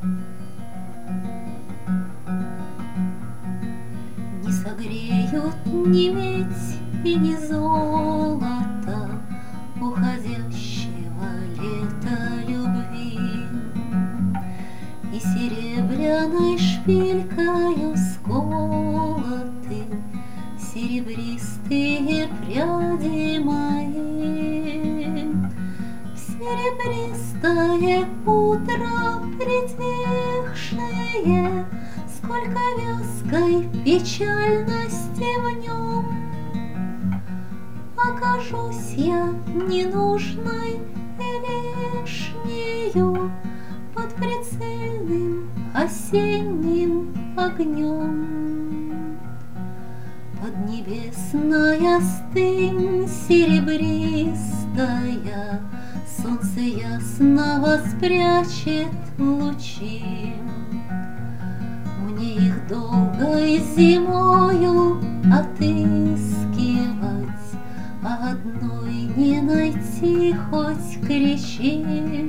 Не согреют ни медь и ни золото уходящего лета любви, и серебряной шпилькою сколоты серебристые пряди мои. В серебристое утро притихшее, сколько вязкой печальности в нем, окажусь я ненужной и лишнею под прицельным осенним огнем. Поднебесная стынь серебристая солнце ясного спрячет лучи. Мне их долгой зимою отыскивать, а одной не найти, хоть кричи.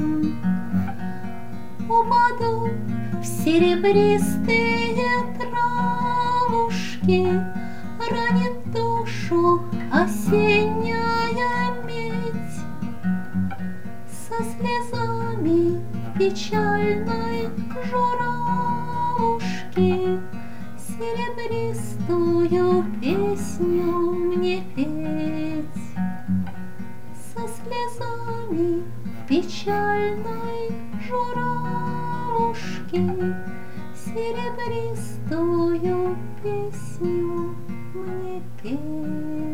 Упаду в серебристые травушки, ранит душу осенняя медь. Со слезами печальной журавушки серебристую песню мне петь. Со слезами печальной журавушки серебристую песню мне петь.